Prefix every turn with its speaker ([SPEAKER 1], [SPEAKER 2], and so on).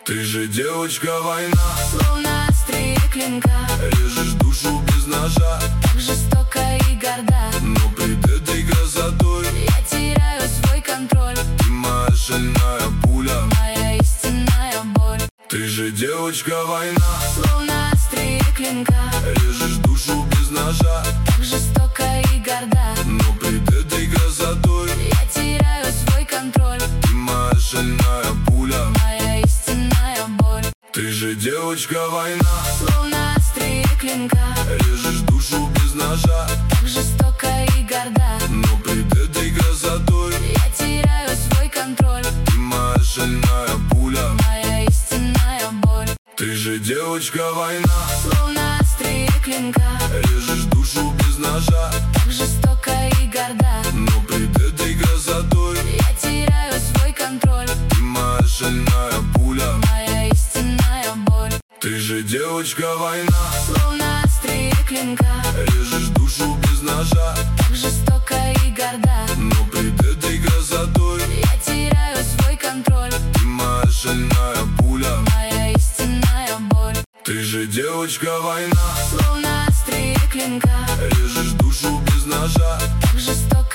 [SPEAKER 1] Ты же девочка война,
[SPEAKER 2] словно острие клинка.
[SPEAKER 1] режешь душу без ножа,
[SPEAKER 2] Так жестоко и горда,
[SPEAKER 1] но пред этой красотой
[SPEAKER 2] я теряю свой контроль.
[SPEAKER 1] ты моя шальная пуля,
[SPEAKER 2] Моя истинная боль.
[SPEAKER 1] ты же девочка война,
[SPEAKER 2] Словно острие клинка.
[SPEAKER 1] режешь душу без ножа,
[SPEAKER 2] Так жестоко и горда,
[SPEAKER 1] но пред этой красотой
[SPEAKER 2] я теряю свой контроль.
[SPEAKER 1] ты моя шальная пуля,
[SPEAKER 2] Моя истинная боль.
[SPEAKER 1] ты же девочка война,
[SPEAKER 2] Словно острие клинка.
[SPEAKER 1] режешь душу без ножа,
[SPEAKER 2] Так жестоко и горда,
[SPEAKER 1] но пред этой красотой
[SPEAKER 2] я теряю свой контроль.
[SPEAKER 1] ты моя шальная пуля,
[SPEAKER 2] Моя истинная боль.
[SPEAKER 1] ты же девочка война,
[SPEAKER 2] Словно острие клинка.
[SPEAKER 1] режешь душу без ножа,
[SPEAKER 2] Так жестоко и горда,
[SPEAKER 1] но пред этой красотой
[SPEAKER 2] я теряю свой контроль.
[SPEAKER 1] ты моя шальная пуля,
[SPEAKER 2] Моя истинная боль.
[SPEAKER 1] ты же девочка война,
[SPEAKER 2] Словно острие клинка.
[SPEAKER 1] режешь душу без ножа,
[SPEAKER 2] Так жестоко и горда,
[SPEAKER 1] но пред этой красотой
[SPEAKER 2] я теряю свой контроль.
[SPEAKER 1] ты моя шальная пуля,
[SPEAKER 2] Моя истинная боль.
[SPEAKER 1] ты же девочка война,
[SPEAKER 2] Словно острие клинка.
[SPEAKER 1] режешь душу без ножа,
[SPEAKER 2] Так жестоко